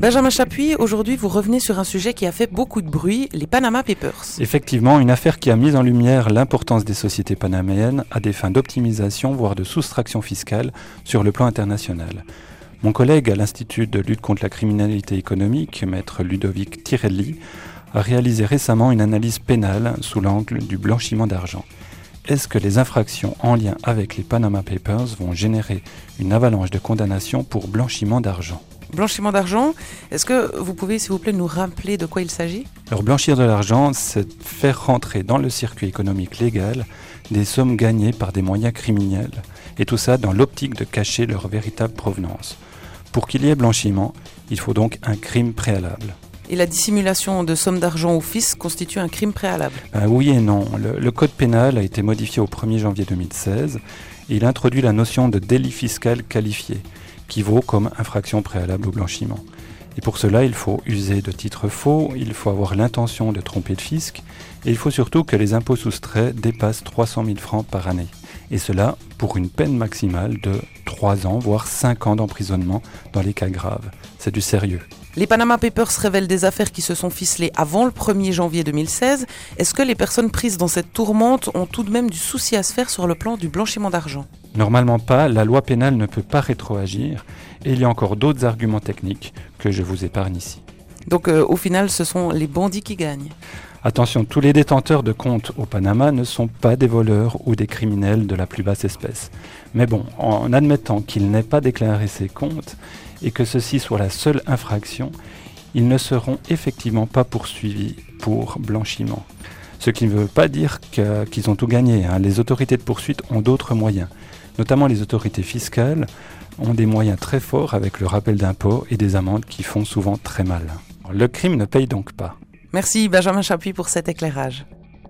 Benjamin Chapuis, aujourd'hui vous revenez sur un sujet qui a fait beaucoup de bruit, les Panama Papers. Effectivement, une affaire qui a mis en lumière l'importance des sociétés panaméennes à des fins d'optimisation, voire de soustraction fiscale sur le plan international. Mon collègue à l'Institut de lutte contre la criminalité économique, maître Ludovic Tirelli, a réalisé récemment une analyse pénale sous l'angle du blanchiment d'argent. Est-ce que les infractions en lien avec les Panama Papers vont générer une avalanche de condamnations pour blanchiment d'argent ? Blanchiment d'argent, est-ce que vous pouvez s'il vous plaît nous rappeler de quoi il s'agit ? Alors blanchir de l'argent, c'est faire rentrer dans le circuit économique légal des sommes gagnées par des moyens criminels, et tout ça dans l'optique de cacher leur véritable provenance. Pour qu'il y ait blanchiment, il faut donc un crime préalable. Et la dissimulation de sommes d'argent au fisc constitue un crime préalable ? Oui et non. Le code pénal a été modifié au 1er janvier 2016 et il introduit la notion de délit fiscal qualifié, qui vaut comme infraction préalable au blanchiment. Et pour cela, il faut user de titres faux, il faut avoir l'intention de tromper le fisc, et il faut surtout que les impôts soustraits dépassent 300 000 francs par année. Et cela pour une peine maximale de 3 ans, voire 5 ans d'emprisonnement dans les cas graves. C'est du sérieux. Les Panama Papers révèlent des affaires qui se sont ficelées avant le 1er janvier 2016. Est-ce que les personnes prises dans cette tourmente ont tout de même du souci à se faire sur le plan du blanchiment d'argent ? Normalement pas, la loi pénale ne peut pas rétroagir et il y a encore d'autres arguments techniques que je vous épargne ici. Donc au final, ce sont les bandits qui gagnent. Attention, tous les détenteurs de comptes au Panama ne sont pas des voleurs ou des criminels de la plus basse espèce. Mais bon, en admettant qu'ils n'aient pas déclaré ces comptes et que ceci soit la seule infraction, ils ne seront effectivement pas poursuivis pour blanchiment. Ce qui ne veut pas dire qu'ils ont tout gagné. Les autorités de poursuite ont d'autres moyens. Notamment les autorités fiscales ont des moyens très forts avec le rappel d'impôts et des amendes qui font souvent très mal. Le crime ne paye donc pas. Merci Benjamin Chapuis pour cet éclairage.